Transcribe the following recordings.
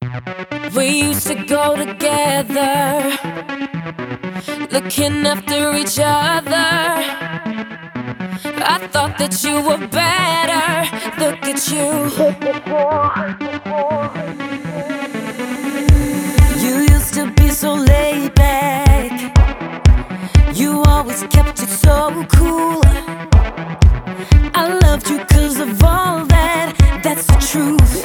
We used to go together, looking after each other. I thought that you were better. Look at you. You used to be so laid back. You always kept it so cool. I loved you 'cause of all that. That's the truth.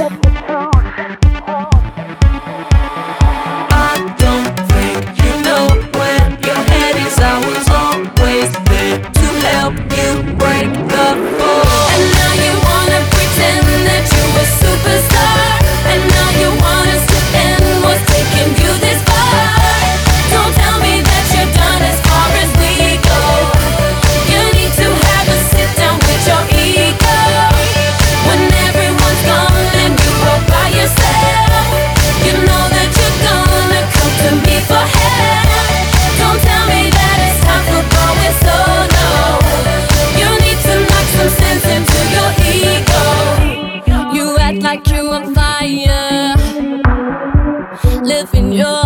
I don't think you know where your head is. I was always there to help you break the fall. And now you wanna pretend that you a superstar. And now you want us to end what's taking you this far. Don't tell me that you're done as far as we go. You need to have a sit down with your ego. When everyone's gone and you are by yourself, you know that you're gonna come to me for help. Don't tell me that it's time for going solo. You need to knock some sense into your ego. You act like you're on fire, living your